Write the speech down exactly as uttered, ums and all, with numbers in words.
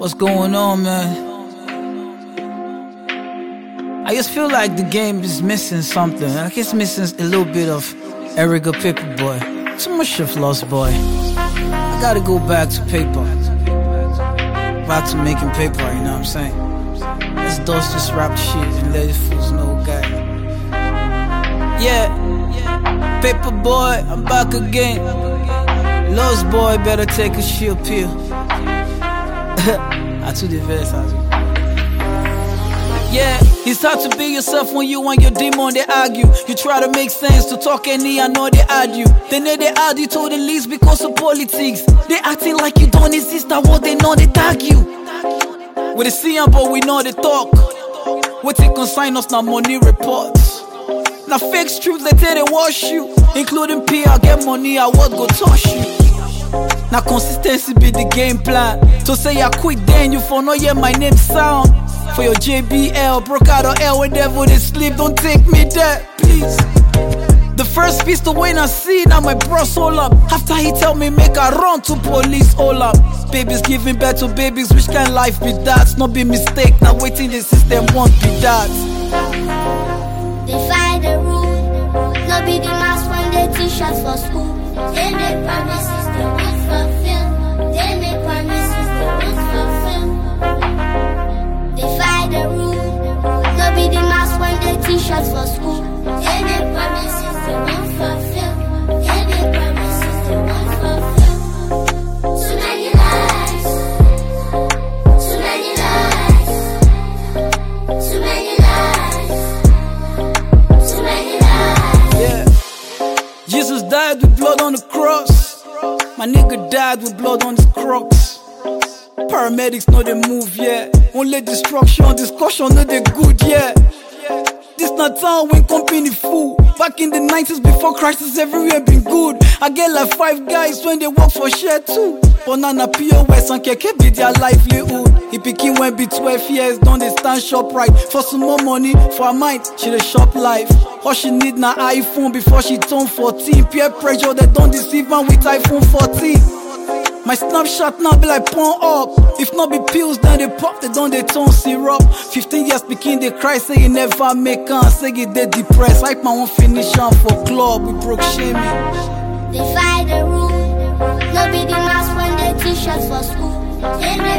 What's going on, man? I just feel like the game is missing something. I guess missing a little bit of Erica Paperboy. Too much of Lost Boy. I gotta go back to paper. Back to making paper, you know what I'm saying? Let's dust this rap shit and let it fools know, guy. Yeah, Paperboy, I'm back again. Lost Boy, better take a shield pill. I took the verse, I took. Yeah, it's hard to be yourself when you and your demon they argue. You try to make sense to talk any, I know they argue. Then they add you to the list because of politics. They acting like you don't exist, that what they know they tag you. We they see them but we know they talk. We take consign us now money reports. Now fake truth they tell they wash you. Including P R, get money, I what go touch you. Now consistency be the game plan. To say I quit then you for not hear my name sound. For your J B L, broke out of L whenever they sleep, don't take me there, please. The first piece to win I see, now my bros all up. After he tell me make I run to police all up. Babies giving birth to babies, which kind of life be that? Not be mistake, now waiting the system won't be that. Defy the rule, no be the mask when they t-shirts for school. They make promises they won't fulfill. They make promises they won't fulfill. Defy the rule, no be the mask when they t-shirts for school. They make promises they won't fulfill. They make promises they won't fulfill. Too many lies, too many lies, too many lies, too many lies. Yeah, Jesus died with blood on the cross. My nigga died with blood on his crocs. Paramedics know they move, yeah. Only destruction, discussion, know they good, yeah. This not town when company fool. Back in the nineties before crisis, everywhere been good. I get like five guys when they work for share too. Banana P O S and keke be their livelihood. He picking when be twelve years, don't they stand shop right. For some more money, for her mind, she the shop life. All she need na iPhone before she turn fourteen. Peer pressure, they don't deceive man with iPhone fourteen. My snapshot now be like porn up. If not be pills, then they pop, they don't they turn syrup. Fifteen years speaking, they cry, say you never make am. Say you they depressed, like my one finish am for club, we broke shaming. Defy the rule, no be the mask when they t-shirts for school. They